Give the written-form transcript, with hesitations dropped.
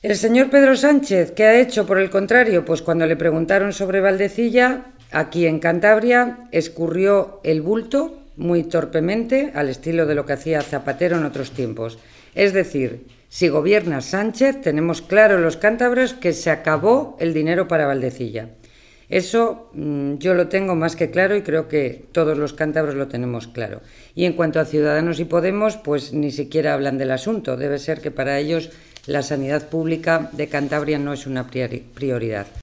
El señor Pedro Sánchez, ¿qué ha hecho por el contrario? Pues cuando le preguntaron sobre Valdecilla, aquí en Cantabria, escurrió el bulto muy torpemente, al estilo de lo que hacía Zapatero en otros tiempos. Es decir, si gobierna Sánchez, tenemos claro los cántabros que se acabó el dinero para Valdecilla. Eso yo lo tengo más que claro y creo que todos los cántabros lo tenemos claro. Y en cuanto a Ciudadanos y Podemos, pues ni siquiera hablan del asunto. Debe ser que para ellos la sanidad pública de Cantabria no es una prioridad.